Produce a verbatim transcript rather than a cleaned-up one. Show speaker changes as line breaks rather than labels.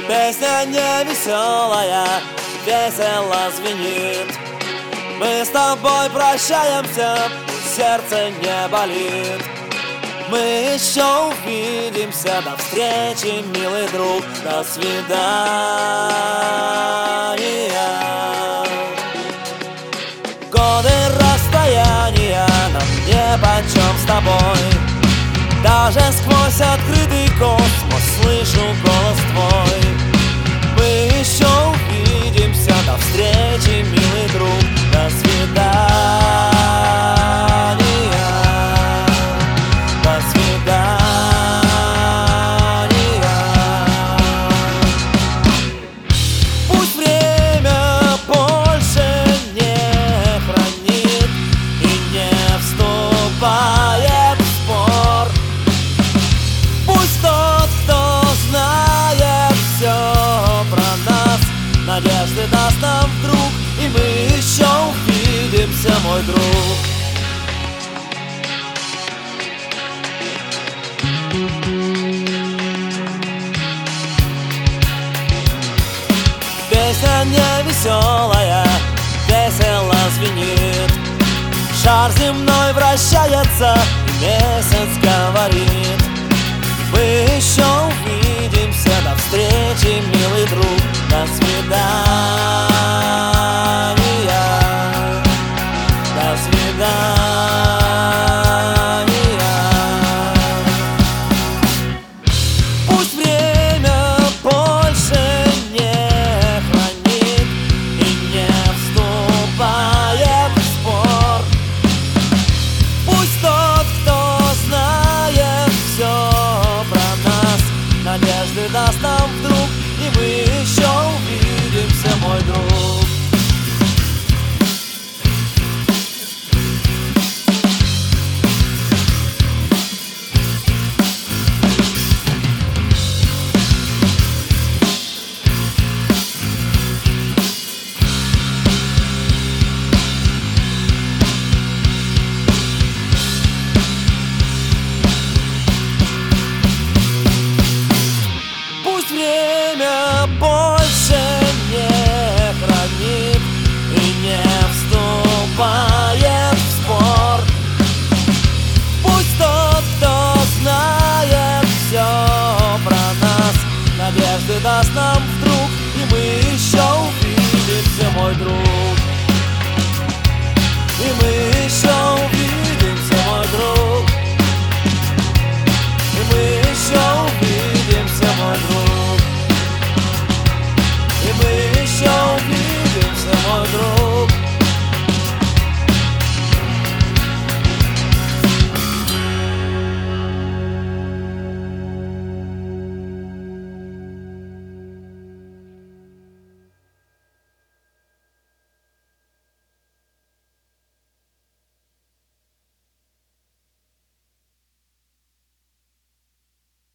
Песня не веселая, весело звенит. Мы с тобой прощаемся, сердце не болит. Мы еще увидимся, до встречи, милый друг, до свидания. Годы расстояния нам нипочем с тобой. Даже сквозь открытый космос слышу голос твой. Мы еще увидимся, до встречи, милый друг, до свидания. До свидания. Пусть время больше не хранит и не вступает в спор. Пусть тот, кто знает все про нас, надежды даст нам вдруг, и мы еще увидимся, мой друг. Песня не веселая, весело звенит. Шар земной вращается, и месяц говорит. Мы еще увидимся, до встречи, милый друг, до свидания. До свидания.